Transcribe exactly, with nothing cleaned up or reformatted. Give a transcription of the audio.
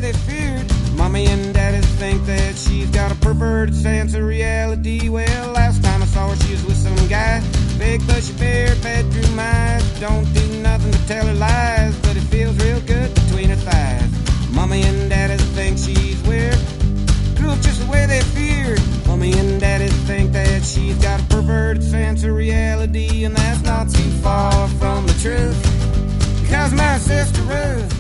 they feared. Mommy and daddy think that she's got a perverted sense of reality. Well, last time I saw her, she was with some guy. Big bushy bear, bedroom eyes. Don't do nothing but tell her lies, but it feels real good between her thighs. Mommy and daddy think she's weird. Grew up just the way they feared. Mommy and daddy think that she's got a perverted sense of reality, and that's not too far from the truth. Because my sister Ruth